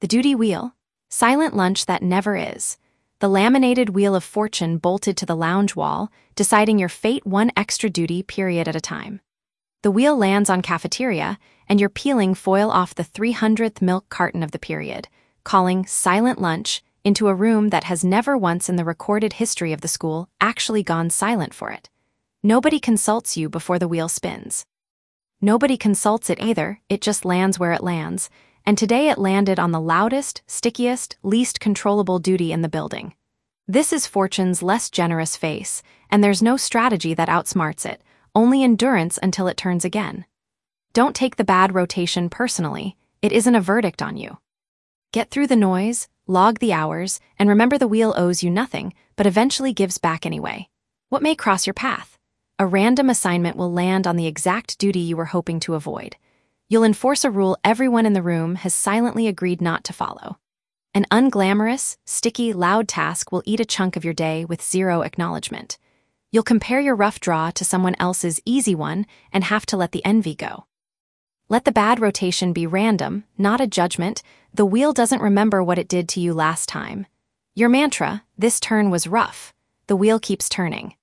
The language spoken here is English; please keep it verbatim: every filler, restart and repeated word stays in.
The duty wheel. Silent lunch that never is. The laminated wheel of fortune bolted to the lounge wall, deciding your fate one extra duty period at a time. The wheel lands on cafeteria, and you're peeling foil off the three hundredth milk carton of the period, calling silent lunch into a room that has never once in the recorded history of the school actually gone silent for it. Nobody consults you before the wheel spins. Nobody consults it either, it just lands where it lands, and today it landed on the loudest, stickiest, least controllable duty in the building. This is Fortune's less generous face, and there's no strategy that outsmarts it, only endurance until it turns again. Don't take the bad rotation personally, it isn't a verdict on you. Get through the noise, log the hours, and remember the wheel owes you nothing, but eventually gives back anyway. What may cross your path? A random assignment will land on the exact duty you were hoping to avoid. You'll enforce a rule everyone in the room has silently agreed not to follow. An unglamorous, sticky, loud task will eat a chunk of your day with zero acknowledgement. You'll compare your rough draw to someone else's easy one and have to let the envy go. Let the bad rotation be random, not a judgment. The wheel doesn't remember what it did to you last time. Your mantra, this turn was rough. The wheel keeps turning.